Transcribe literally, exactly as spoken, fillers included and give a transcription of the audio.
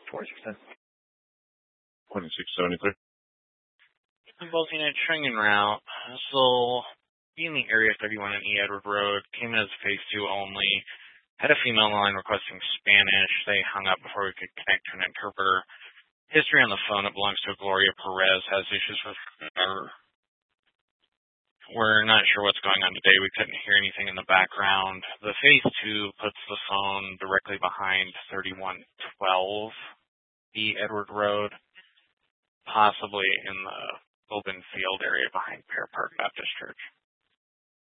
twenty-six ten. twenty-six seventy-three. Involving a Trenton route. So, being the Area thirty-one and E. Edward Road, came in as phase two only. Had a female line requesting Spanish. They hung up before we could connect to an interpreter. History on the phone, it belongs to Gloria Perez, has issues with her. We're not sure what's going on today. We couldn't hear anything in the background. The phase two puts the phone directly behind thirty-one twelve E. Edward Road, possibly in the open field area behind Pear Park Baptist Church.